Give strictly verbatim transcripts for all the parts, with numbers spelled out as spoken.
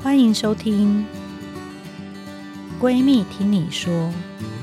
欢迎收听闺蜜听你说。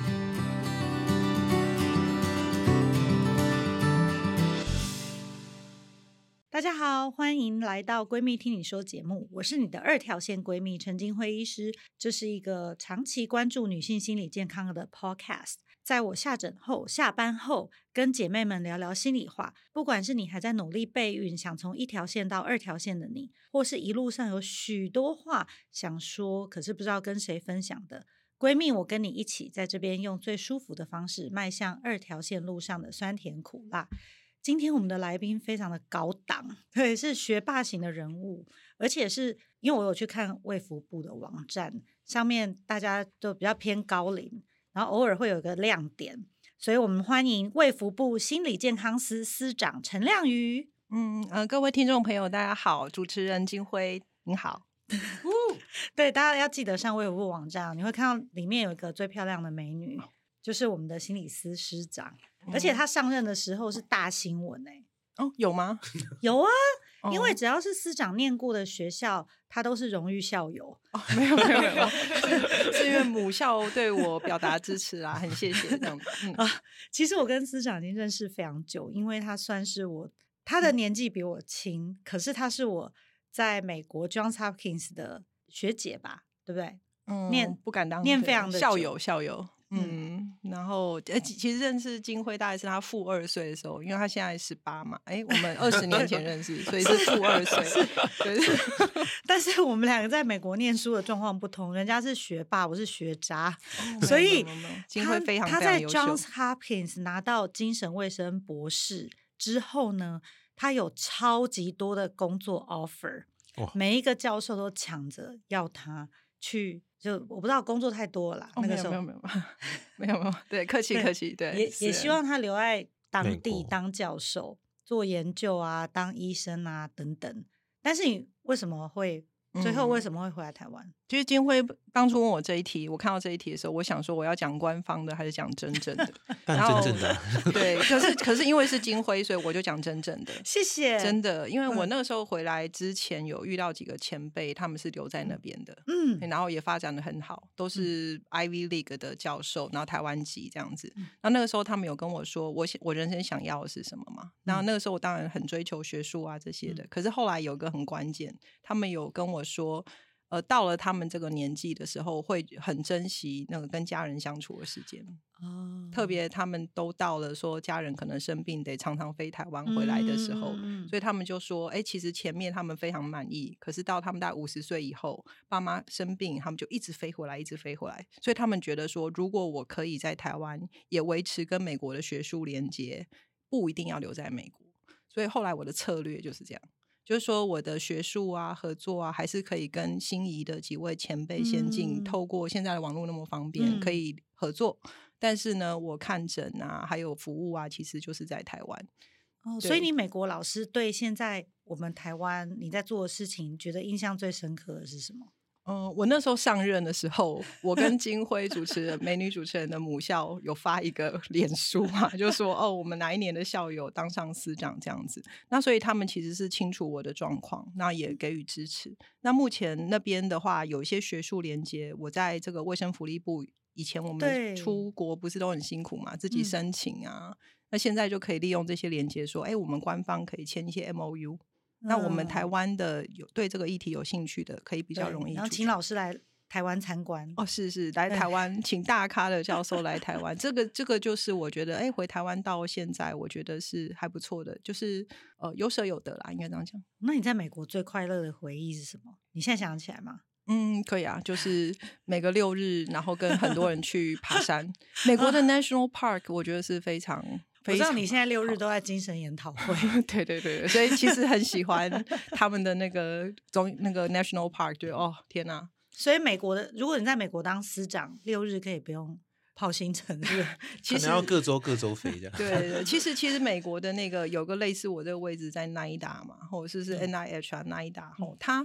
大家好，欢迎来到闺蜜听你说节目，我是你的二条线闺蜜陈菁徽医师。这是一个长期关注女性心理健康的 podcast， 在我下诊后下班后跟姐妹们聊聊心里话，不管是你还在努力备孕，想从一条线到二条线的你，或是一路上有许多话想说可是不知道跟谁分享的闺蜜，我跟你一起在这边用最舒服的方式迈向二条线路上的酸甜苦辣。今天我们的来宾非常的高档，对，是学霸型的人物，而且是因为我有去看卫福部的网站，上面大家都比较偏高龄，然后偶尔会有一个亮点，所以我们欢迎卫福部心理健康司司长陈亮瑜。 嗯呃，各位听众朋友大家好，主持人菁徽您好。 对，大家要记得上卫福部网站，你会看到里面有一个最漂亮的美女，就是我们的心理司司长，而且他上任的时候是大新闻哎、 欸，哦，有吗？ 有啊，哦、因为只要是司长念过的学校，他都是荣誉校友。 哦，没有没有没有，是, 是因为母校对我表达支持啦，很谢谢这样子、嗯啊。其实我跟司长已经认识非常久，因为他算是我，他的年纪比我轻、嗯，可是他是我在美国 Johns Hopkins 的学姐吧，对不对？ 嗯， 念不敢当， 念非常的校友校友。嗯，然后呃，其实认识菁徽大概是他负二岁的时候，因为他现在十八嘛，哎，我们二十年前认识，所以是负二岁。对， 但是我们两个在美国念书的状况不同，人家是学霸，我是学渣，哦、所以菁徽非常他在 Johns Hopkins 拿到精神卫生博士之后呢，他有超级多的工作 offer，、哦、每一个教授都抢着要他去。就我不知道工作太多了啦、 哦、 那个时候没有没有没有没有对客气客气对， 也也希望他留在当地当教授做研究啊，当医生啊等等。但是你为什么会最后为什么会回来台湾？ 嗯、其实菁徽当初问我这一题，我看到这一题的时候，我想说我要讲官方的还是讲真正的？ 然后真正的对，可是可是因为是菁徽，所以我就讲真正的。 谢谢， 真的，因为我那个时候回来之前有遇到几个前辈，他们是留在那边的，嗯，然后也发展得很好，都是 Ivy League 的教授，然后台湾籍这样子。那、嗯、那个时候他们有跟我说，我我人生想要的是什么嘛？然后那个时候我当然很追求学术啊这些的，嗯、可是后来有个很关键，他们有跟我说。呃，到了他们这个年纪的时候，会很珍惜那个跟家人相处的时间。哦，特别他们都到了说家人可能生病得常常飞台湾回来的时候、嗯、所以他们就说哎、欸，其实前面他们非常满意，可是到他们大概五十岁以后爸妈生病，他们就一直飞回来一直飞回来，所以他们觉得说如果我可以在台湾也维持跟美国的学术连结，不一定要留在美国，所以后来我的策略就是这样，就是说我的学术啊合作啊还是可以跟心仪的几位前辈先进、嗯、透过现在的网络那么方便、嗯、可以合作，但是呢我看诊啊还有服务啊其实就是在台湾、 哦、所以你美国老师对现在我们台湾你在做的事情觉得印象最深刻的是什么？ 嗯，我那时候上任的时候，我跟菁徽主持人美女主持人的母校有发一个脸书嘛，就说哦我们哪一年的校友当上司长这样子，那所以他们其实是清楚我的状况，那也给予支持。那目前那边的话有一些学术连结，我在这个卫生福利部以前我们出国不是都很辛苦嘛，自己申请啊、嗯、那现在就可以利用这些连结说哎，我们官方可以签一些 M O U，那我们台湾的有对这个议题有兴趣的可以比较容易， 然后请老师来台湾参观哦，是是来台湾请大咖的教授来台湾这个这个就是我觉得哎，回台湾到现在我觉得是还不错的，就是呃有舍有得啦，应该这样讲。 那你在美国最快乐的回忆是什么？你现在想起来吗？ 嗯，可以啊，就是每个六日然后跟很多人去爬山美国的 National Park 我觉得是非常我知道你现在六日都在精神研讨会对对对，所以其实很喜欢他们的那个中那个 National Park， 就哦天哪！ 所以美国的，如果你在美国当司长，六日可以不用跑行程，是不是？ 其实可能要各州各州飞这样。 对对，其实其实美国的那个有个类似我这个位置在 N I D A 嘛，或者是是 N I H 啊 N I D A， 嗯，它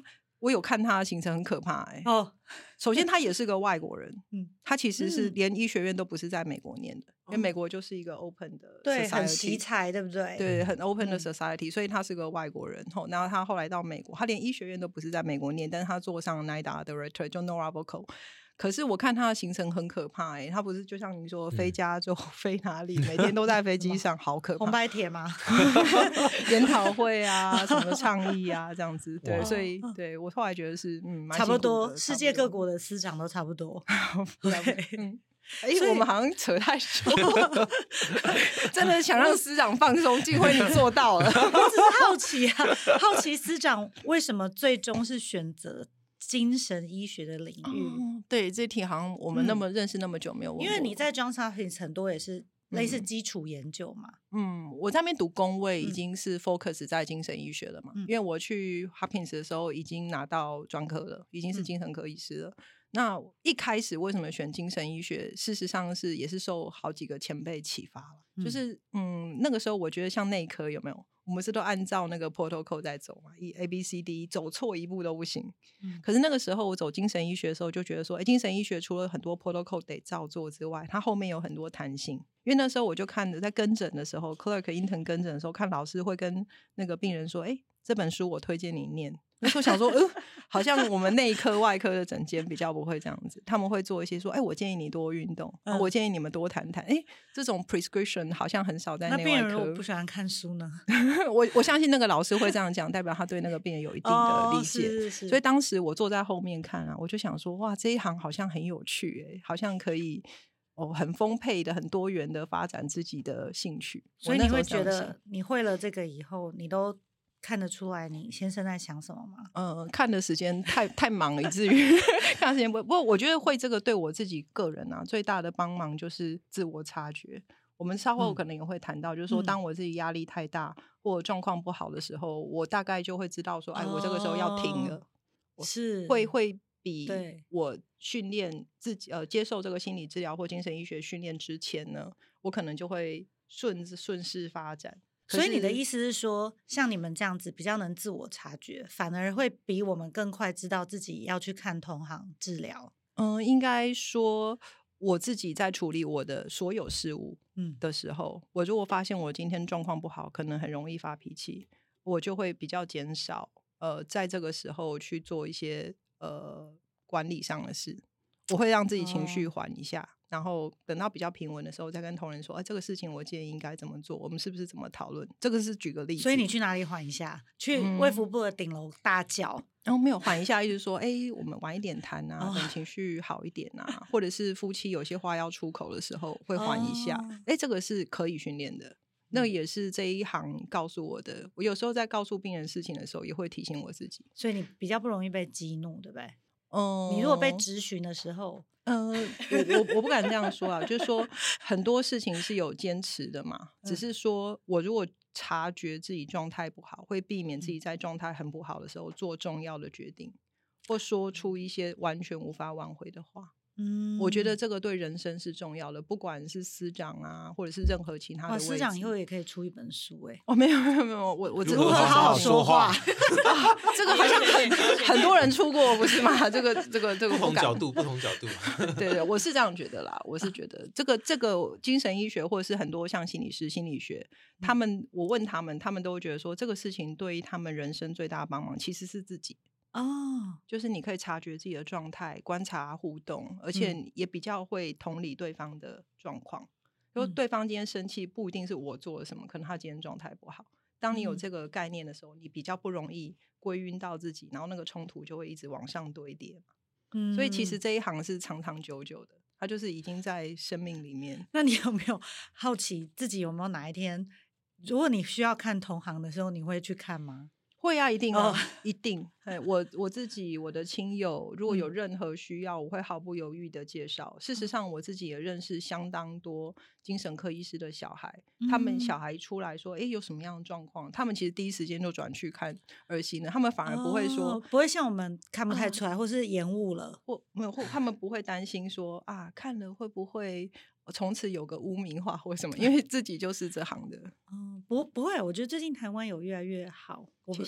我有看他的行程很可怕哎、欸。 哦， 首先他也是个外国人， 嗯， 他其实是连医学院都不是在美国念的，嗯、因为美国就是一个 open 的 society， 对，很奇才，对不对？ 对，很 open 的 society，、嗯、所以他是个外国人。然后他后来到美国，他连医学院都不是在美国念，但是他坐上 N I D A Director 就 Nora Volkow。可是我看他的行程很可怕哎、欸，他不是就像你说飞加州、嗯、飞哪里，每天都在飞机上，好可怕。 红白帖吗？ 研讨会啊，什么倡议啊，这样子。对，所以对我后来觉得是嗯， 差不多，世界各国的司长都差不多。 对，嗯。哎、欸，我们好像扯太久了，真的想让司长放松，幸亏你做到了。 我只是好奇啊，好奇司长为什么最终是选择精神医学的领域？ 嗯、对，这题好像我们那么认识那么久没有问过、嗯、 因为你在 Johns Hopkins 很多也是类似基础研究嘛。 嗯，我在那边读公卫已经是 focus 在精神医学了嘛，嗯、因为我去 Hopkins 的时候已经拿到专科了，已经是精神科医师了。嗯，那一开始为什么选精神医学？事实上是也是受好几个前辈启发了。嗯、就是嗯，那个时候我觉得像内科有没有？我们是都按照那个 protocol 在走嘛，一 A B C D 走错一步都不行。嗯、可是那个时候我走精神医学的时候，就觉得说，哎，精神医学除了很多 protocol 得照做之外，它后面有很多弹性。因为那时候我就看着在跟诊的时候 ，clerk intern 跟诊的时候，看老师会跟那个病人说，哎，这本书我推荐你念。那时候想说，呃，好像我们内科、外科的诊间比较不会这样子，他们会做一些说，哎，我建议你多运动，嗯、我建议你们多谈谈。哎，这种 prescription 好像很少在内外科。 那病人如果不喜欢看书呢？ 我我相信那个老师会这样讲，代表他对那个病人有一定的理解。哦、是是是，所以当时我坐在后面看啊，我就想说，哇，这一行好像很有趣、欸，好像可以。哦，很丰沛的、很多元的发展自己的兴趣， 所以你会觉得你会了这个以后，你都看得出来你先生在想什么吗？ 呃，看的时间太太忙了，以至于看时间不。不过我觉得会这个对我自己个人啊最大的帮忙就是自我察觉。我们稍后可能也会谈到，嗯、就是说当我自己压力太大、嗯、或状况不好的时候，我大概就会知道说，哎，我这个时候要停了， 哦、是会会。比我训练自己呃接受这个心理治疗或精神医学训练之前呢，我可能就会顺顺势发展。 所以你的意思是说，像你们这样子比较能自我察觉，反而会比我们更快知道自己要去看同行治疗？ 嗯，应该说我自己在处理我的所有事物的时候，嗯、我如果发现我今天状况不好，可能很容易发脾气，我就会比较减少呃在这个时候去做一些。呃，管理上的事，我会让自己情绪缓一下，哦、然后等到比较平稳的时候，再跟同仁说，哎，这个事情我建议应该怎么做，我们是不是怎么讨论？这个是举个例子。 所以你去哪里缓一下？去卫福部的顶楼大叫？ 然后、嗯哦、没有缓一下，一直说，哎，我们晚一点谈啊，等情绪好一点啊，哦、或者是夫妻有些话要出口的时候会缓一下。哎、哦，这个是可以训练的。那也是这一行告诉我的。我有时候在告诉病人事情的时候，也会提醒我自己。 所以你比较不容易被激怒，对不对？嗯，你如果被质询的时候， 嗯、呃，我我我不敢这样说啊，就是说很多事情是有坚持的嘛，只是说我如果察觉自己状态不好，会避免自己在状态很不好的时候做重要的决定，或说出一些完全无法挽回的话。嗯，我觉得这个对人生是重要的，不管是司长啊，或者是任何其他的位置。 哦，司长以后也可以出一本书哎、欸。 哦，没有没有没有，我我如何好好说话，啊、 这个好像很很多人出过，不是吗？这个这个这个不同角度，不同角度。 对对，我是这样觉得啦。我是觉得这个这个精神医学，或者是很多像心理师、心理学，他们我问他们，他们都会觉得说，这个事情对于他们人生最大的帮忙，其实是自己。哦，就是你可以察觉自己的状态，观察互动，而且也比较会同理对方的状况。如果对方今天生气，不一定是我做了什么，可能他今天状态不好。当你有这个概念的时候，你比较不容易归因到自己，然后那个冲突就会一直往上堆叠嘛。嗯，所以其实这一行是长长久久的，它就是已经在生命里面。 那你有没有好奇自己有没有哪一天，如果你需要看同行的时候，你会去看吗？ 会啊，一定啊，哦、一定。我我自己，我的亲友，如果有任何需要，我会毫不犹豫的介绍。事实上，我自己也认识相当多精神科医师的小孩，嗯、他们小孩出来说，哎，有什么样的状况，他们其实第一时间就转去看儿心的，他们反而不会说， 哦、不会像我们看不太出来，啊、或是延误了， 或没有，或他们不会担心说啊，看了会不会从此有个污名化或什么，因为自己就是这行的。 嗯，不不会，我觉得最近台湾有越来越好。 谢谢。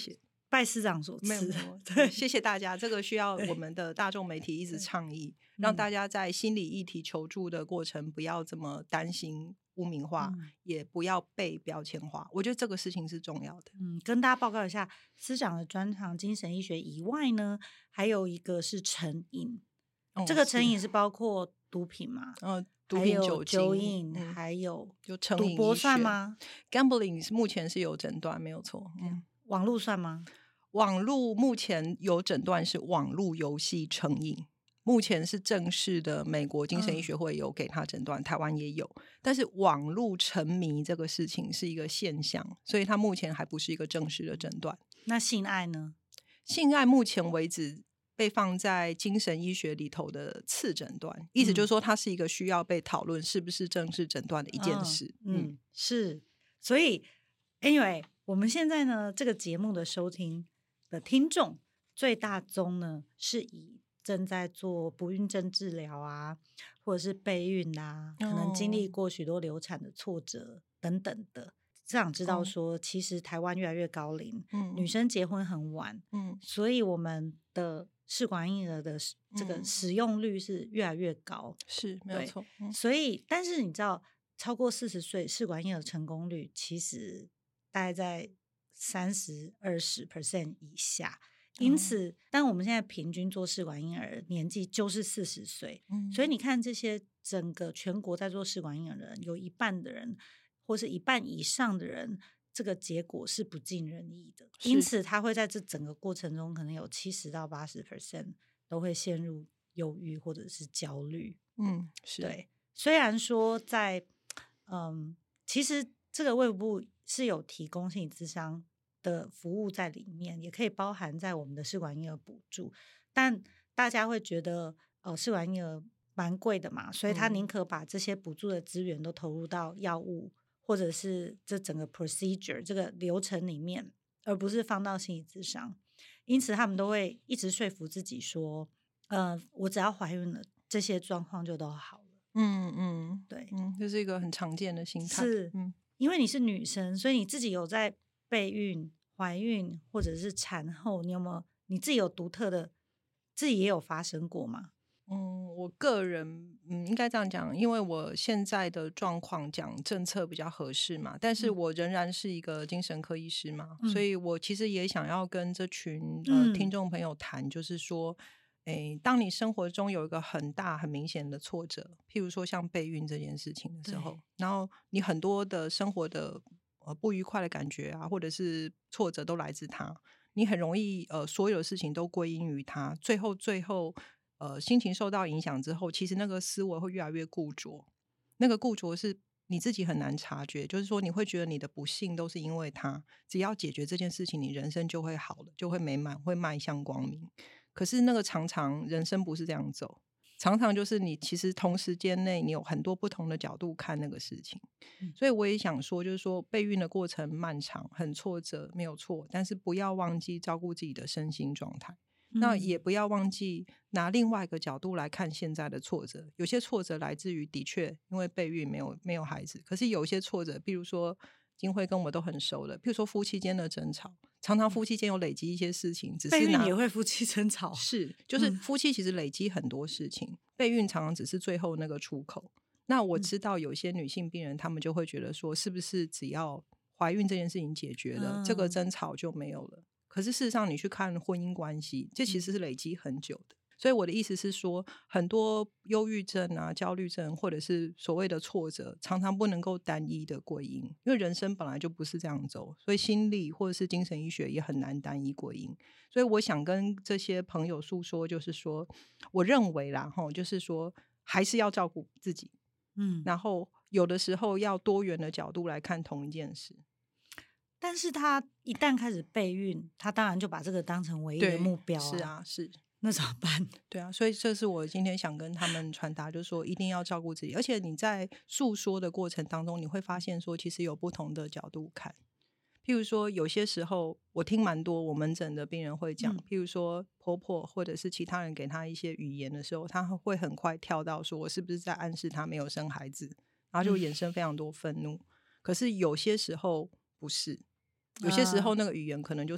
拜师长所赐。 没有没有，对，谢谢大家。这个需要我们的大众媒体一直倡议，让大家在心理议题求助的过程不要这么担心污名化，嗯、也不要被标签化。我觉得这个事情是重要的。 嗯，跟大家报告一下，司长的专长精神医学以外呢，还有一个是成瘾。哦、这个成瘾是包括毒品嘛？ 嗯。毒品、酒精、 酒瘾，嗯、还有就成瘾赌博算吗 ？Gambling 目前是有诊断，没有错。嗯， 网络算吗？ 网络目前有诊断是网络游戏成瘾，目前是正式的，美国精神医学会有给他诊断，嗯、台湾也有。但是网络沉迷这个事情是一个现象，所以它目前还不是一个正式的诊断。 那性爱呢？ 性爱目前为止被放在精神医学里头的次诊断，意思就是说它是一个需要被讨论是不是正式诊断的一件事。 嗯，嗯嗯是。所以 anyway 我们现在呢这个节目的收听的听众最大宗呢是以正在做不孕症治疗啊，或者是备孕啊，可能经历过许多流产的挫折等等的。这样知道说、哦、其实台湾越来越高龄、嗯、女生结婚很晚、嗯、所以我们的试管婴儿的这个使用率是越来越高， 嗯、是没有错、 嗯、所以但是你知道超过四十岁试管婴儿成功率其实大概在三十、二十 percent 以下，因此、嗯、但我们现在平均做试管婴儿年纪就是四十岁、嗯、所以你看这些整个全国在做试管婴儿的人有一半的人或是一半以上的人这个结果是不尽人意的，因此他会在这整个过程中可能有七十到八十 percent 都会陷入忧郁或者是焦虑。 嗯，是对。虽然说在嗯，其实这个卫福部是有提供心理咨商的服务在里面，也可以包含在我们的试管婴儿补助，但大家会觉得呃，试管婴儿蛮贵的嘛，所以他宁可把这些补助的资源都投入到药物或者是这整个 procedure 这个流程里面，而不是放到心理咨商。因此他们都会一直说服自己说呃，我只要怀孕了这些状况就都好了。 嗯嗯， 对， 嗯，这是一个很常见的心态。 是、 嗯、 因为你是女生，所以你自己有在备孕、怀孕或者是产后，你有没有你自己有独特的自己也有发生过吗？ 嗯，我个人嗯应该这样讲，因为我现在的状况讲政策比较合适嘛，但是我仍然是一个精神科医师嘛、嗯、所以我其实也想要跟这群呃听众朋友谈，就是说诶，当你生活中有一个很大很明显的挫折，譬如说像备孕这件事情的时候，然后你很多的生活的呃不愉快的感觉啊，或者是挫折都来自它，你很容易呃所有的事情都归因于它，最后最后呃心情受到影响之后，其实那个思维会越来越固着，那个固着是你自己很难察觉，就是说你会觉得你的不幸都是因为它，只要解决这件事情，你人生就会好了，就会美满，会迈向光明。可是那个常常人生不是这样走，常常就是你其实同时间内你有很多不同的角度看那个事情、嗯、所以我也想说就是说备孕的过程漫长很挫折没有错，但是不要忘记照顾自己的身心状态、嗯、那也不要忘记拿另外一个角度来看现在的挫折，有些挫折来自于的确因为备孕没有没有孩子，可是有些挫折比如说金慧跟我都很熟的，譬如说夫妻间的争吵，常常夫妻间有累积一些事情，只是备孕也会夫妻争吵， 是就是夫妻其实累积很多事情、嗯、备孕常常只是最后那个出口。那我知道有些女性病人他们就会觉得说是不是只要怀孕这件事情解决了、嗯、这个争吵就没有了，可是事实上你去看婚姻关系，这其实是累积很久的、嗯，所以我的意思是说很多忧郁症啊焦虑症或者是所谓的挫折常常不能够单一的归因，因为人生本来就不是这样走，所以心理或者是精神医学也很难单一归因。所以我想跟这些朋友诉说，就是说我认为啦就是说还是要照顾自己，嗯，然后有的时候要多元的角度来看同一件事。 但是他一旦开始备孕，他当然就把这个当成唯一的目标、啊、 是啊是， 那怎么办？ 对啊，所以这是我今天想跟他们传达，就是说一定要照顾自己，而且你在诉说的过程当中你会发现说其实有不同的角度看，譬如说有些时候我听蛮多我门诊的病人会讲、嗯、譬如说婆婆或者是其他人给他一些语言的时候，他会很快跳到说我是不是在暗示他没有生孩子，然后就衍生非常多愤怒、嗯、可是有些时候不是，有些时候那个语言可能就是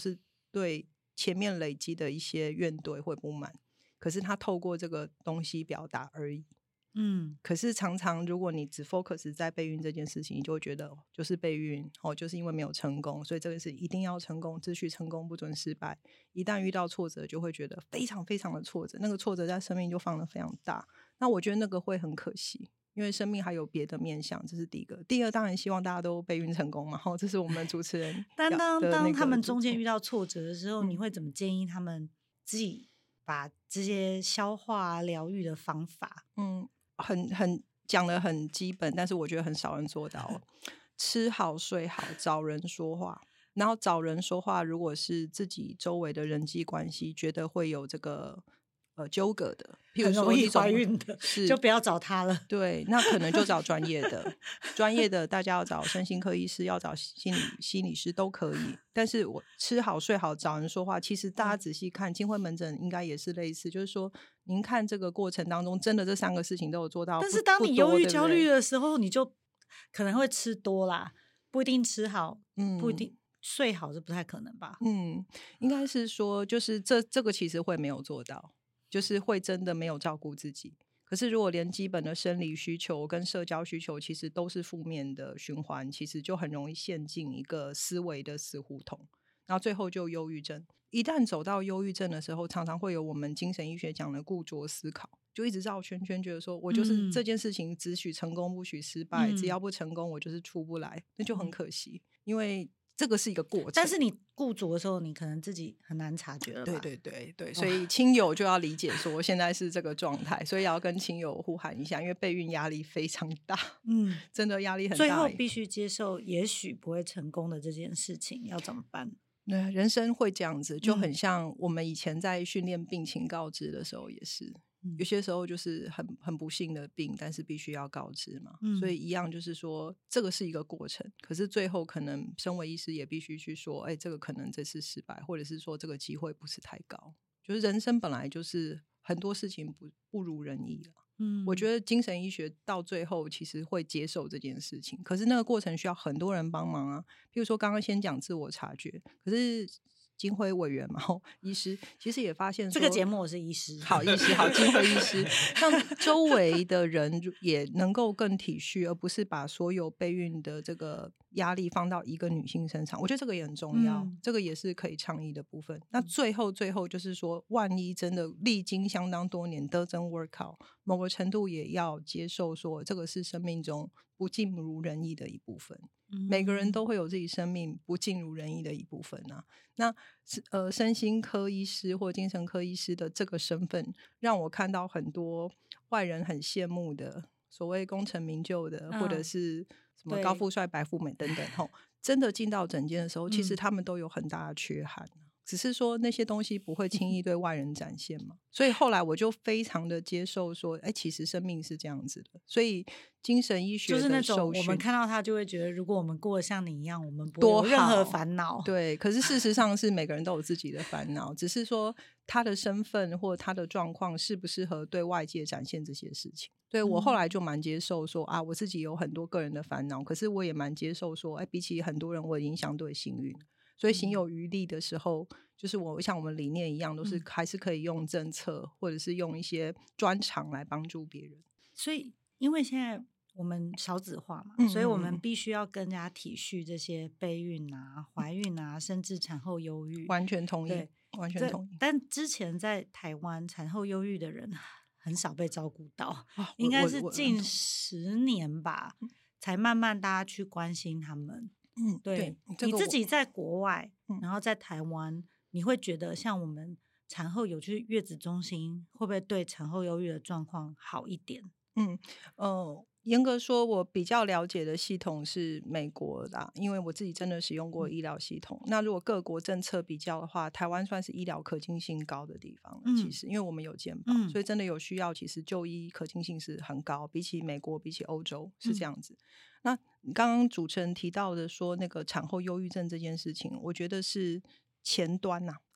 对前面累积的一些怨怼或不满，可是他透过这个东西表达而已。嗯，可是常常如果你只 focus 在备孕这件事情，你就会觉得就是备孕哦，就是因为没有成功，所以这个是一定要成功，只许成功不准失败。一旦遇到挫折就会觉得非常非常的挫折，那个挫折在生命就放得非常大。那我觉得那个会很可惜，因为生命还有别的面向，这是第一个。第二当然希望大家都备孕成功嘛，这是我们主持人但当当他们中间遇到挫折的时候、嗯、你会怎么建议他们自己把这些消化疗愈的方法？ 嗯，很很讲得很基本，但是我觉得很少人做到。吃好睡好，找人说话，然后找人说话，如果是自己周围的人际关系觉得会有这个呃纠葛的，譬如说很容易怀孕的，就不要找他了。 对，那可能就找专业的专业的大家要找身心科医师，要找心理心理师都可以。但是我吃好睡好找人说话，其实大家仔细看，金辉门诊应该也是类似，就是说您看这个过程当中真的这三个事情都有做到， 但是当你忧郁焦虑的时候，你就可能会吃多啦，不一定吃好，嗯，不一定睡好，是不太可能吧？ 嗯，应该是说就是这这个其实会没有做到，就是会真的没有照顾自己。可是如果连基本的生理需求跟社交需求其实都是负面的循环，其实就很容易陷进一个思维的死胡同，然后最后就忧郁症。一旦走到忧郁症的时候，常常会有我们精神医学讲的固着思考，就一直绕圈圈，觉得说我就是这件事情只许成功不许失败、嗯、只要不成功我就是出不来，那就很可惜、嗯、因为这个是一个过程， 但是你固着的时候你可能自己很难察觉了吧？ 对对对对，所以亲友就要理解说现在是这个状态，所以要跟亲友呼喊一下，因为备孕压力非常大，嗯，真的压力很大， 最后必须接受也许不会成功的这件事情，要怎么办？ 对，人生会这样子，就很像我们以前在训练病情告知的时候也是、嗯、有些时候就是很很不幸的病，但是必须要告知嘛、嗯、所以一样就是说这个是一个过程，可是最后可能身为医师也必须去说，哎，这个可能这次失败，或者是说这个机会不是太高，就是人生本来就是很多事情 不, 不如人意了。嗯，我觉得精神医学到最后其实会接受这件事情，可是那个过程需要很多人帮忙啊。譬如说刚刚先讲自我察觉，可是金辉委员嘛，医师其实也发现说， 这个节目我是医师， 好医师，好金辉医师，让周围的人也能够更体恤，而不是把所有备孕的这个压力放到一个女性身上。我觉得这个也很重要、嗯、这个也是可以倡议的部分。那最后最后就是说，万一真的历经相当多年 doesn't work out， 某个程度也要接受说这个是生命中不尽如人意的一部分。每个人都会有自己生命不尽如人意的一部分啊。那呃，身心科医师或精神科医师的这个身份，让我看到很多外人很羡慕的所谓功成名就的、嗯、或者是什么高富帅白富美等等吼，真的进到诊间的时候、嗯、其实他们都有很大的缺憾，只是说那些东西不会轻易对外人展现嘛。所以后来我就非常的接受说，哎，其实生命是这样子的。所以精神医学的就是那种我们看到他就会觉得，如果我们过得像你一样，我们不会有任何烦恼。 对，可是事实上是每个人都有自己的烦恼，只是说他的身份或他的状况适不适合对外界展现这些事情。对，我后来就蛮接受说、嗯、啊，我自己有很多个人的烦恼，可是我也蛮接受说，哎，比起很多人我已经相对幸运，所以行有余力的时候、嗯、就是我像我们理念一样，都是还是可以用政策或者是用一些专长来帮助别人。 所以因为现在我们少子化嘛、嗯、所以我们必须要更加体恤这些备孕啊、怀孕啊，甚至产后忧郁。 完全同意，完全同意。 但之前在台湾产后忧郁的人很少被照顾到、啊、应该是近十年吧才慢慢大家去关心他们。嗯，对，对这个、你自己在国外、嗯、然后在台湾，你会觉得像我们产后有去月子中心，会不会对产后忧郁的状况好一点？ 嗯，呃，严格说我比较了解的系统是美国啦，因为我自己真的使用过医疗系统、嗯、那如果各国政策比较的话，台湾算是医疗可进性高的地方了、嗯、其实因为我们有健保、嗯、所以真的有需要，其实就医可进性是很高，比起美国比起欧洲是这样子、嗯、那刚刚主持人提到的说那个产后忧郁症这件事情，我觉得是前端啊，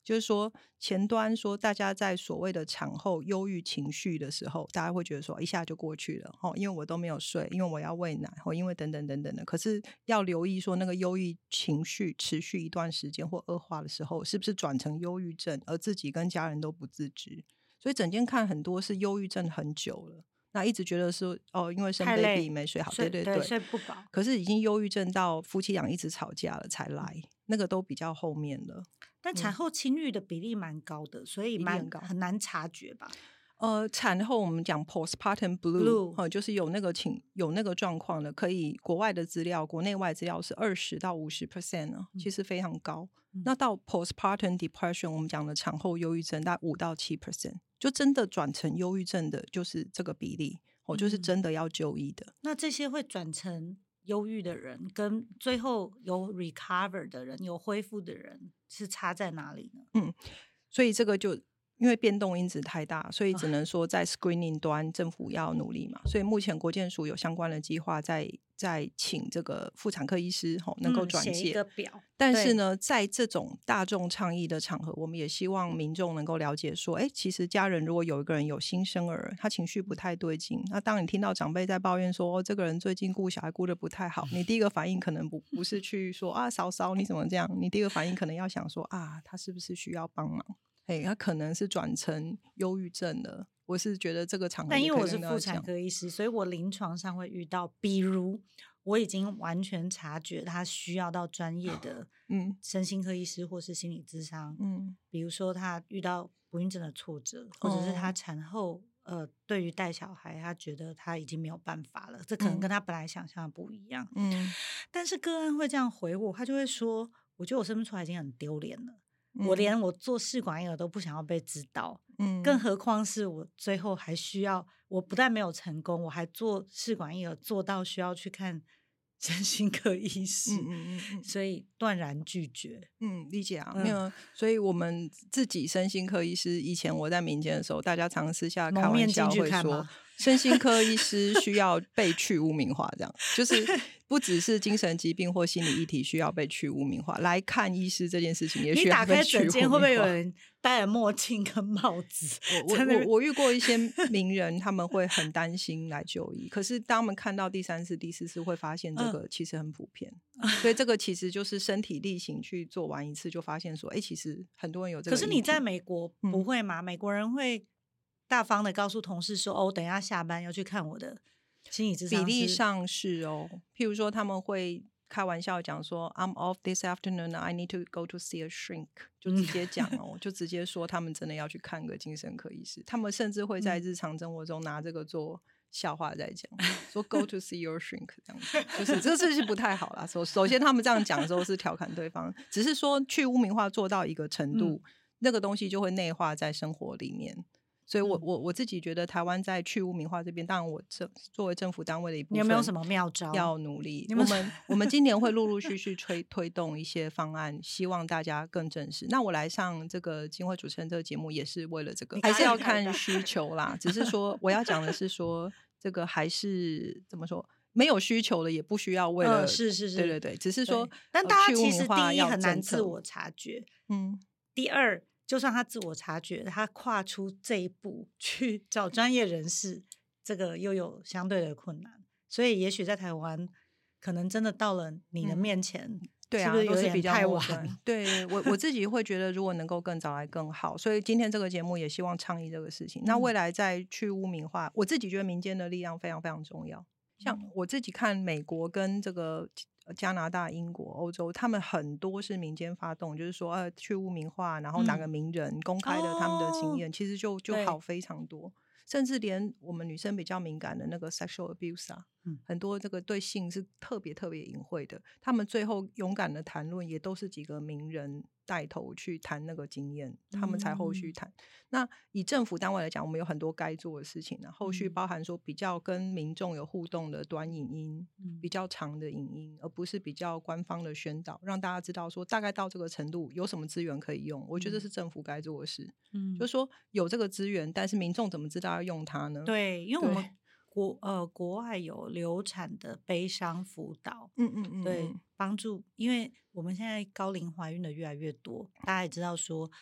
就是说前端说大家在所谓的产后忧郁情绪的时候，大家会觉得说一下就过去了、哦、因为我都没有睡，因为我要喂奶、哦、因为等等等等的。可是要留意说那个忧郁情绪持续一段时间或恶化的时候，是不是转成忧郁症，而自己跟家人都不自知。所以整间看很多是忧郁症很久了，那一直觉得是哦，因为生 baby 没睡好，对对对， 睡不饱。 可是已经忧郁症到夫妻俩一直吵架了才来，那个都比较后面了。 但产后轻郁的比例蛮高的、嗯、所以蛮很难察觉吧。 呃，产后我们讲 postpartum blue，, blue、呃、就是有那个情有那个状况的，可以国外的资料国内外资料是二十到五十 percent 呢，其实非常高、嗯、那到 postpartum depression 我们讲的产后忧郁症大概五到七 percent， 就真的转成忧郁症的就是这个比例、哦、就是真的要就医的、嗯、 那这些会转成忧郁的人跟最后有 recover 的人有恢复的人是差在哪里呢？ 嗯，所以这个就因为变动因子太大，所以只能说在 screening 端政府要努力嘛。所以目前国健署有相关的计划在在请这个妇产科医师、哦、能够转介、嗯、 写一个表。 但是呢在这种大众倡议的场合，我们也希望民众能够了解说，哎，其实家人如果有一个人有新生儿，他情绪不太对劲，那当你听到长辈在抱怨说、哦、这个人最近顾小孩顾得不太好，你第一个反应可能不不是去说啊嫂嫂你怎么这样，你第一个反应可能要想说啊他是不是需要帮忙，哎，他可能是转成忧郁症了。我是觉得这个场合， 但因为我是妇产科医师，所以我临床上会遇到，比如我已经完全察觉他需要到专业的身心科医师或是心理咨商，嗯，比如说他遇到不孕症的挫折，或者是他产后、哦、呃，对于带小孩他觉得他已经没有办法了，这可能跟他本来想象的不一样，嗯，但是个案会这样回我，他就会说我觉得我生不出来已经很丢脸了，嗯、我连我做试管婴儿都不想要被知道，嗯，更何况是我最后还需要，我不但没有成功，我还做试管婴儿做到需要去看身心科医师，嗯嗯嗯，所以断然拒绝。 嗯，理解啊，嗯、没有，所以我们自己身心科医师，以前我在民间的时候，大家常私下开玩笑会说，身心科医师需要被去污名化，这样就是不只是精神疾病或心理议题需要被去污名化，来看医师这件事情也需要被去污名化。你打开诊间会不会有人戴了墨镜跟帽子？ 我我我我遇过一些名人，他们会很担心来就医，可是当他们看到第三次、第四次，会发现这个其实很普遍，嗯、所以这个其实就是身体力行去做完一次，就发现说，哎，其实很多人有这个。 可是你在美国不会吗？嗯、美国人会大方的告诉同事说，哦，等一下下班要去看我的心理咨商师。 比例上是哦，譬如说他们会开玩笑讲说 I'm off this afternoon, I need to go to see a shrink， 就直接讲哦，就直接说他们真的要去看个精神科医师，他们甚至会在日常生活中拿这个做笑话在讲，说 go to see your shrink 这样子，就是这事情不太好啦。首首先他们这样讲的时候是调侃对方，只是说去污名化做到一个程度，嗯、那个东西就会内化在生活里面。所以我我我自己觉得台湾在去污名化这边，当然我这作为政府单位的一部分， 你有没有什么妙招要努力？我们我们今年会陆陆续续推推动一些方案，希望大家更正视。那我来上这个金慧主持人这个节目也是为了这个，还是要看需求啦。只是说我要讲的是说，这个还是怎么说？没有需求的也不需要为了， 嗯、是是是， 对对对，只是说， 但大家其实第一很难自我察觉，嗯，第二。就算他自我察觉，他跨出这一步去找专业人士，这个又有相对的困难。所以也许在台湾可能真的到了你的面前，嗯、 对啊， 是不是有点太晚？ 对，我我自己会觉得如果能够更早来更好。所以今天这个节目也希望倡议这个事情。那未来再去污名化，我自己觉得民间的力量非常非常重要。像我自己看美国跟这个加拿大、英国、欧洲，他们很多是民间发动，就是说呃去污名化，然后哪个名人公开了他们的经验，嗯、其实就就好非常多。甚至连我们女生比较敏感的那个 sexual abuse 啊，嗯、很多这个对性是特别特别隐晦的，他们最后勇敢的谈论，也都是几个名人带头去谈那个经验，他们才后续谈。嗯、那以政府单位来讲，我们有很多该做的事情啊，后续包含说比较跟民众有互动的短影音，嗯、比较长的影音，而不是比较官方的宣导，让大家知道说大概到这个程度有什么资源可以用。我觉得是政府该做的事，嗯、就是说有这个资源，但是民众怎么知道要用它呢？ 对，因为我们国呃国外有流产的悲伤辅导，嗯嗯嗯，对，帮助，因为我们现在高龄怀孕的越来越多，大家也知道说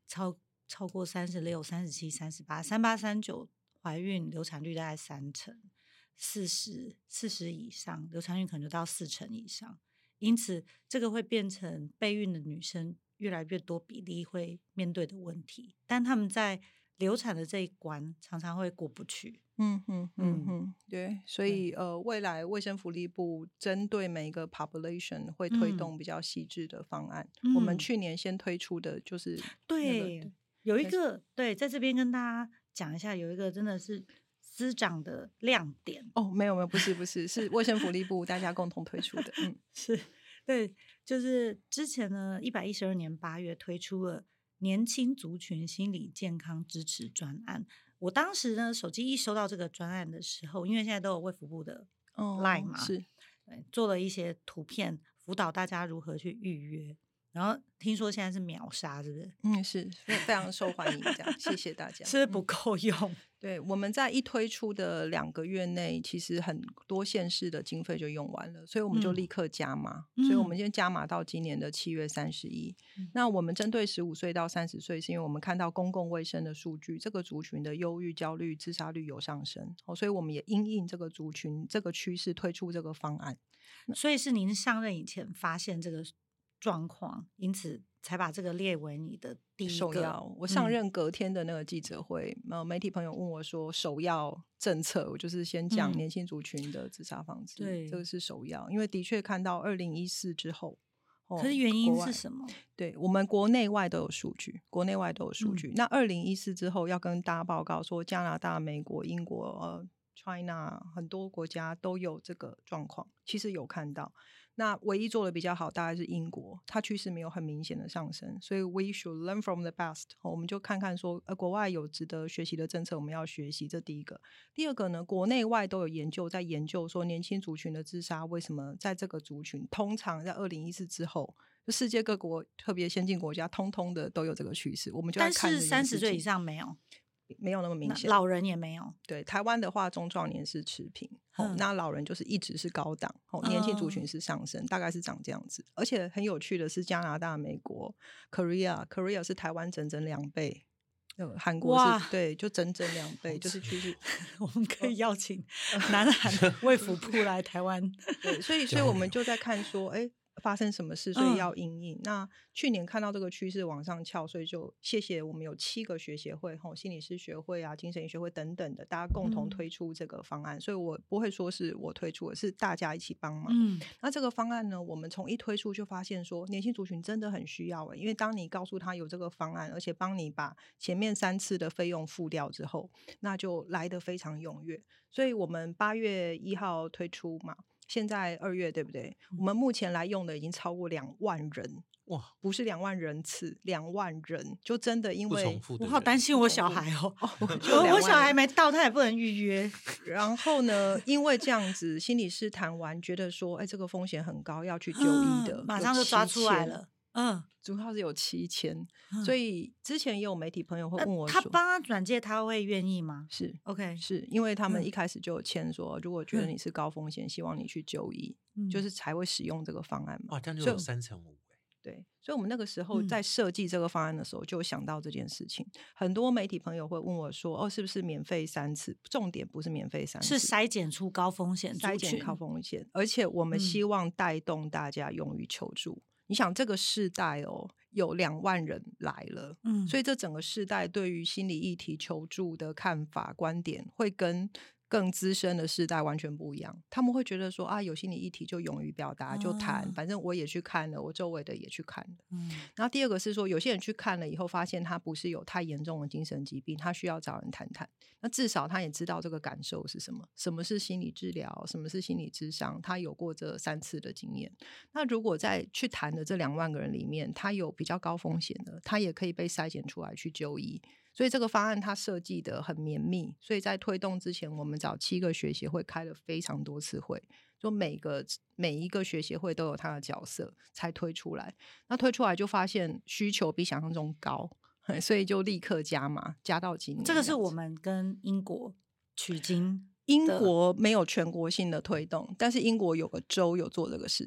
超超过三十六、三十七、三十八、三八、三九怀孕流产率大概三成，四十、四十以上流产率可能就到四成以上。因此，这个会变成备孕的女生越来越多比例会面对的问题，但他们在流产的这一关常常会过不去。 嗯嗯嗯嗯，对，所以呃，未来卫生福利部针对每一个 population 会推动比较细致的方案。嗯、我们去年先推出的就是、那個、 对，對有一个对，在这边跟大家讲一下，有一个真的是滋长的亮点哦，没有没有，不是不是，是卫生福利部大家共同推出的。嗯， 是对，就是之前呢，一百一十二年八月推出了年轻族群心理健康支持专案。我当时呢，手机一收到这个专案的时候，因为现在都有卫福部的 Line 嘛， 哦、是做了一些图片辅导大家如何去预约。然后听说现在是秒杀，是不是？ 嗯，是非常受欢迎，这样谢谢大家。 是不够用、嗯？ 对，我们在一推出的两个月内，其实很多县市的经费就用完了，所以我们就立刻加码。嗯、所以我们先加码到今年的七月三十一。那我们针对十五岁到三十岁，是因为我们看到公共卫生的数据，这个族群的忧郁、焦虑、自杀率有上升，哦，所以我们也因应这个族群这个趋势推出这个方案。 所以是您上任以前发现这个状况，因此才把这个列为你的第一个首要。我上任隔天的那个记者会，嗯、媒体朋友问我说首要政策，我就是先讲年轻族群的自杀防治、嗯、对，这个是首要，因为的确看到二零一四之后、 哦、可是原因是什么？ 对，我们国内外都有数据，国内外都有数据、嗯、那二零一四之后要跟大家报告说，加拿大、美国、英国、呃 China 很多国家都有这个状况，其实有看到。那唯一做的比较好大概是英国，它趋势没有很明显的上升，所以 we should learn from the best、哦、我们就看看说、呃、国外有值得学习的政策，我们要学习，这第一个。第二个呢，国内外都有研究在研究说年轻族群的自杀为什么在这个族群通常在二零一四之后，就世界各国特别先进国家通通的都有这个趋势，我们就在看这件事情。 但是三十岁以上没有， 没有那么明显， 老人也没有。 对，台湾的话中壮年是持平、嗯哦、那老人就是一直是高档、哦、年轻族群是上升、嗯、大概是长这样子。而且很有趣的是加拿大、美国 Korea Korea 是台湾整整两倍，韩国是对就整整两倍，就是趋势。 我们可以邀请南韩卫福部来台湾。 对，所以所以我们就在看说哎发生什么事，所以要因应、嗯、那去年看到这个趋势往上翘，所以就谢谢我们有七个学协会、心理师学会啊、精神医学会等等的，大家共同推出这个方案、嗯、所以我不会说是我推出的，是大家一起帮忙、嗯、那这个方案呢，我们从一推出就发现说年轻族群真的很需要、欸、因为当你告诉他有这个方案，而且帮你把前面三次的费用付掉之后，那就来得非常踊跃。所以我们八月一号推出嘛，现在二月对不对、嗯、我们目前来用的已经超过两万人。哇，不是两万人次，两万人，就真的因为我好担心我小孩哦，我我小孩没到，他也不能预约。 然后呢，因为这样子，心理师谈完觉得说，哎，这个风险很高，要去就医的， 嗯、马上就抓出来了。嗯， 主要是有七千、嗯，所以之前也有媒体朋友会问我说， 呃、他帮他转介，他会愿意吗？ 是 OK， 是因为他们一开始就有签说、嗯，如果觉得你是高风险、嗯，希望你去就医、嗯，就是才会使用这个方案嘛。 哇，这样就有三成五。 对，所以我们那个时候在设计这个方案的时候就想到这件事情、嗯、很多媒体朋友会问我说，哦，是不是免费三次？重点不是免费三次， 是筛检出高风险族群， 筛检高风险，而且我们希望带动大家勇于求助、嗯、你想这个世代哦，有两万人来了、嗯、所以这整个世代对于心理议题求助的看法观点会跟更资深的世代完全不一样，他们会觉得说啊，有心理议题就勇于表达，就谈、嗯、反正我也去看了，我周围的也去看了、嗯、然后第二个是说，有些人去看了以后发现他不是有太严重的精神疾病，他需要找人谈谈，那至少他也知道这个感受是什么，什么是心理治疗，什么是心理咨商，他有过这三次的经验。那如果在去谈的这两万个人里面，他有比较高风险的，他也可以被筛检出来去就医。所以这个方案它设计的很绵密，所以在推动之前我们找七个学协会开了非常多次会，就每个每一个学协会都有它的角色才推出来。那推出来就发现需求比想象中高，所以就立刻加码加到今年。 这个是我们跟英国取经， 英国没有全国性的推动，但是英国有个州有做这个事情，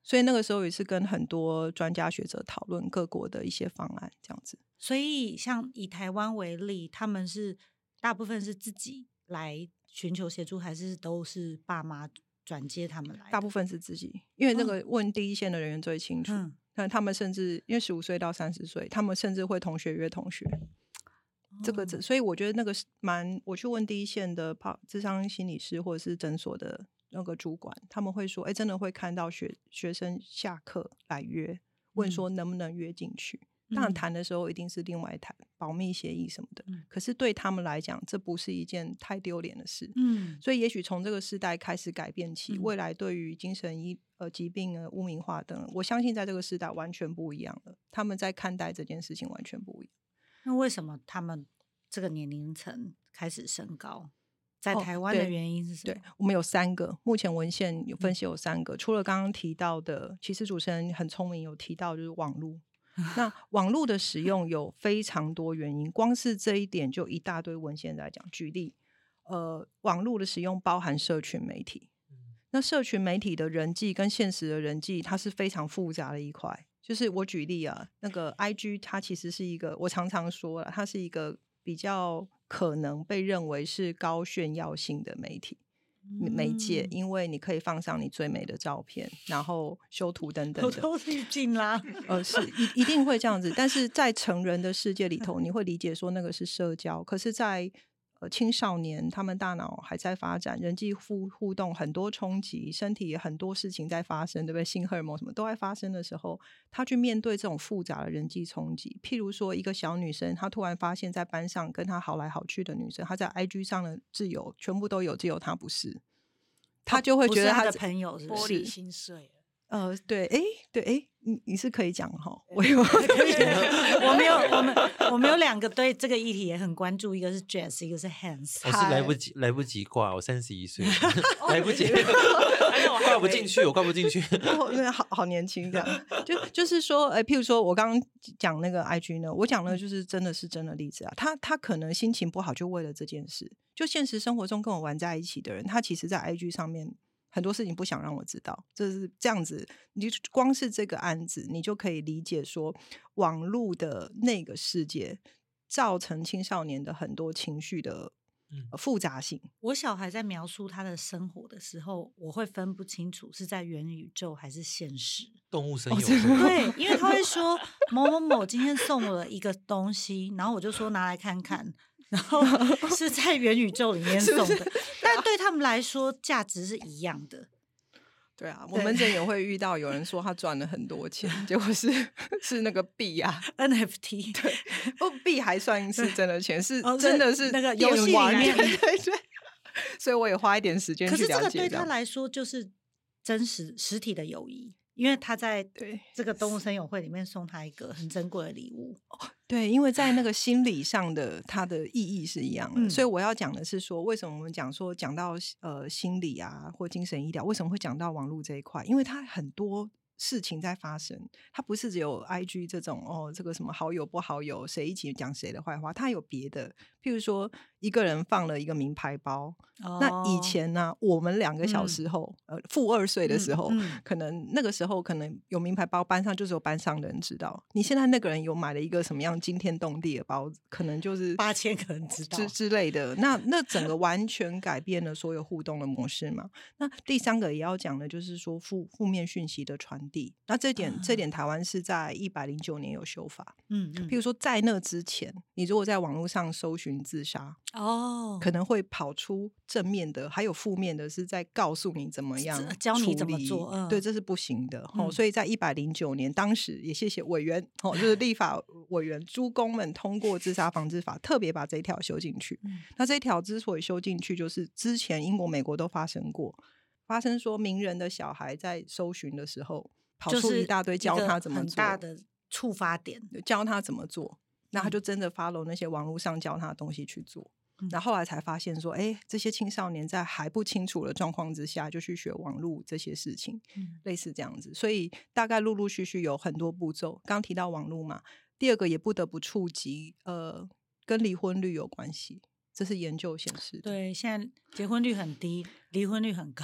所以那个时候也是跟很多专家学者讨论各国的一些方案这样子。 所以像以台湾为例，他们是大部分是自己来寻求协助，还是都是爸妈转接他们来？ 大部分是自己，因为那个问第一线的人员最清楚。嗯，但他们甚至因为十五岁到三十岁，他们甚至会同学约同学。这个，所以我觉得那个是蛮，我去问第一线的諮商心理师或者是诊所的那个主管，他们会说，哎，真的会看到学学生下课来约，问说能不能约进去。嗯、当然谈的时候一定是另外谈保密协议什么的、嗯，可是对他们来讲，这不是一件太丢脸的事。嗯，所以也许从这个世代开始改变起，嗯、未来对于精神医呃疾病呃污名化等，我相信在这个世代完全不一样了。他们在看待这件事情完全不一样。 那为什么他们这个年龄层开始升高？在台湾的原因是什么？ 哦、对, 对，我们有三个，目前文献有分析有三个，嗯、除了刚刚提到的，其实主持人很聪明，有提到就是网络。那网络的使用有非常多原因，光是这一点就一大堆文献在讲。举例，呃，网络的使用包含社群媒体。那社群媒体的人际跟现实的人际，它是非常复杂的一块。就是我举例啊，那个 I G 它其实是一个，我常常说了，它是一个比较可能被认为是高炫耀性的媒体、嗯、媒介，因为你可以放上你最美的照片，然后修图等等的， 偷偷滤镜啦， 呃，是一一定会这样子。但是在成人的世界里头，你会理解说那个是社交，可是在呃青少年，他们大脑还在发展，人际互互动很多冲击，身体也很多事情在发生，对不对？性荷尔蒙什么都在发生的时候，他去面对这种复杂的人际冲击。譬如说一个小女生，她突然发现在班上跟她好来好去的女生，她在 I G 上的挚友全部都有，只有她不是，她就会觉得她的朋友是玻璃心碎了。 呃，对，哎，对，哎，你你是可以讲哈， 我有，我没有，我们我们有两个对这个议题也很关注，一个是 Jess， 一个是 Hans。 我是来不及来不及挂，我三十一岁，来不及，挂不进去，我挂不进去， 哦、好好年轻这样。就就是说，哎，譬如说我刚刚讲那个 I G 呢，我讲的就是真的是真的例子啊。他他可能心情不好，就为了这件事，就现实生活中跟我玩在一起的人，他其实在 I G 上面。很多事情不想让我知道，就是这样子。你光是这个案子，你就可以理解说，网络的那个世界造成青少年的很多情绪的复杂性。 嗯、我小孩在描述他的生活的时候，我会分不清楚是在元宇宙还是现实。 动物森友、 哦、对，因为他会说某某某今天送我了一个东西，然后我就说拿来看看。然后是在元宇宙里面送的，是是但对他们来说价值是一样的。 对啊，我们这也会遇到有人说他赚了很多钱，结果是是那个币啊 N F T， 对，不币还算是真的钱，是真的是那个游戏里面， 对对对。所以我也花一点时间去了解。 可是这个对他来说就是真实实体的友谊。因为他在这个动物森友会里面送他一个很珍贵的礼物。 对，因为在那个心理上的它的意义是一样的、嗯、所以我要讲的是说，为什么我们讲说讲到呃心理啊或精神医疗，为什么会讲到网络这一块？因为它很多事情在发生，它不是只有 I G 这种哦，这个什么好友不好友，谁一起讲谁的坏话，它有别的。譬如说一个人放了一个名牌包、哦、那以前呢、啊、我们两个小时候、嗯、呃负二岁的时候、嗯嗯、可能那个时候可能有名牌包，班上就只有班上的人知道。你现在那个人有买了一个什么样惊天动地的包，可能就是八千个人知道之, 之类的。那那整个完全改变了所有互动的模式嘛。那第三个也要讲的就是说负负面讯息的传递。那这点、啊、这点台湾是在一百零九年有修法。嗯嗯，譬如说在那之前，你如果在网络上搜寻自杀哦，可能会跑出正面的，还有负面的，是在告诉你怎么样教你怎么做、嗯、 对，这是不行的、嗯哦、所以在一百零九年，当时也谢谢委员、哦、就是立法委员诸公们通过自杀防治法，特别把这一条修进去、嗯、那这一条之所以修进去，就是之前英国美国都发生过，发生说名人的小孩在搜寻的时候跑出一大堆教他怎么做， 很大的触发点， 教他怎么做，那他就真的 follow 那些网络上教他的东西去做、嗯、然后后来才发现说，哎，这些青少年在还不清楚的状况之下就去学网络这些事情、嗯、类似这样子。所以大概陆陆续续有很多步骤，刚提到网络嘛，第二个也不得不触及呃，跟离婚率有关系，这是研究显示的。 对，现在结婚率很低，离婚率很高。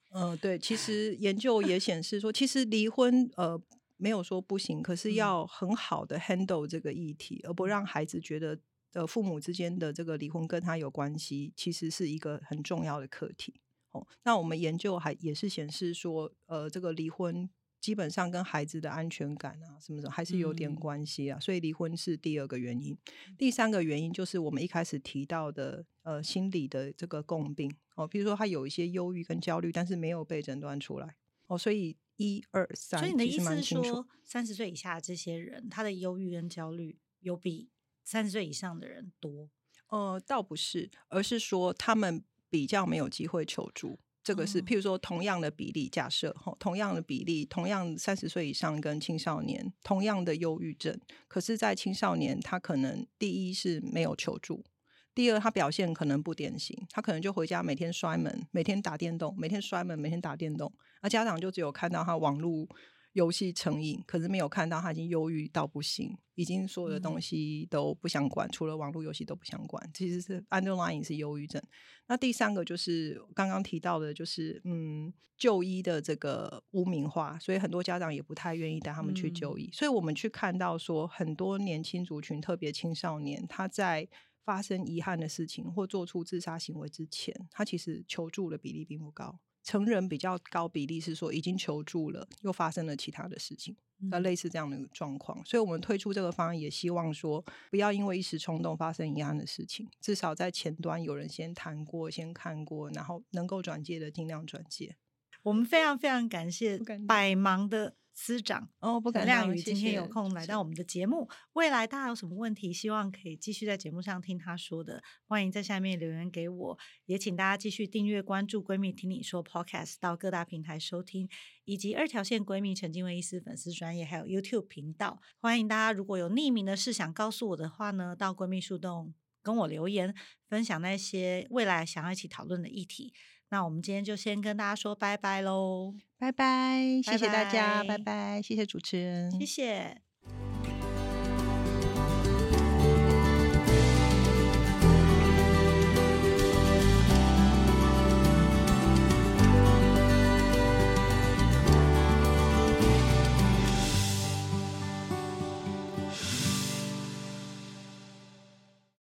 呃，对，其实研究也显示说，其实离婚呃没有说不行，可是要很好的 handle 这个议题，而不让孩子觉得呃父母之间的这个离婚跟他有关系，其实是一个很重要的课题。哦，那我们研究还也是显示说，呃，这个离婚基本上跟孩子的安全感啊什么的还是有点关系啊，嗯、所以离婚是第二个原因。第三个原因就是我们一开始提到的呃心理的这个共病哦，比如说他有一些忧郁跟焦虑，但是没有被诊断出来哦，所以一二三， 所以你的意思是说，三十岁以下这些人，他的忧郁跟焦虑有比三十岁以上的人多？ 呃，倒不是，而是说他们比较没有机会求助。这个是，譬如说同样的比例，假设同样的比例，同样三十岁以上跟青少年，同样的忧郁症，可是在青少年他可能第一是没有求助，第二他表现可能不典型，他可能就回家每天摔门，每天打电动，每天摔门，每天打电动，而家长就只有看到他网络游戏成瘾，可是没有看到他已经忧郁到不行，已经所有的东西都不想管，嗯、除了网络游戏都不想管，其实是 underlying 是忧郁症。那第三个就是刚刚提到的，就是嗯就医的这个污名化，所以很多家长也不太愿意带他们去就医。嗯、所以我们去看到说，很多年轻族群，特别青少年，他在发生遗憾的事情或做出自杀行为之前，他其实求助的比例并不高。成人比较高比例是说已经求助了，又发生了其他的事情，那类似这样的状况。所以我们推出这个方案也希望说，不要因为一时冲动发生遗憾的事情，至少在前端有人先谈过、先看过，然后能够转介的尽量转介。 我们非常非常感谢百忙的司长哦，不敢陈亮宇今天有空来到我们的节目。未来大家有什么问题，希望可以继续在节目上听他说的，欢迎在下面留言给我。也请大家继续订阅关注闺蜜听你说 Podcast 到各大平台收听，以及二条线闺蜜陈经纬医师粉丝专页，还有 YouTube 频道。欢迎大家如果有匿名的事想告诉我的话呢，到闺蜜树洞跟我留言，分享那些未来想要一起讨论的议题。那我们今天就先跟大家说拜拜咯， 拜拜，谢谢大家，拜拜，谢谢主持人， 谢谢。